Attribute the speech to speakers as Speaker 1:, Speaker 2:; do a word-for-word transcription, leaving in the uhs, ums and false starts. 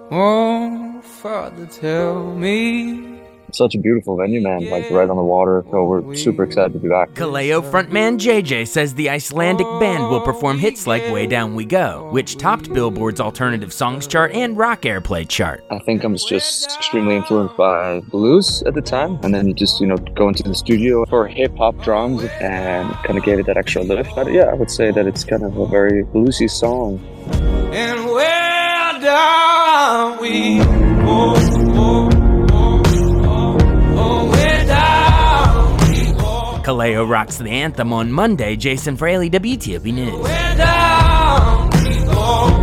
Speaker 1: Oh, Father, tell me.
Speaker 2: Such a beautiful venue, man, like right on the water, so we're super excited to be back.
Speaker 3: Kaleo frontman J J says the Icelandic band will perform hits like Way Down We Go, which topped Billboard's alternative songs chart and rock airplay chart.
Speaker 2: I think I was just extremely influenced by blues at the time, and then you just, you know, go into the studio for hip-hop drums and kind of gave it that extra lift. But yeah, I would say that it's kind of a very bluesy song.
Speaker 1: And where down we go, oh,
Speaker 3: Kaleo rocks the anthem on Monday. Jason Fraley, W T O P News.
Speaker 1: where down we go.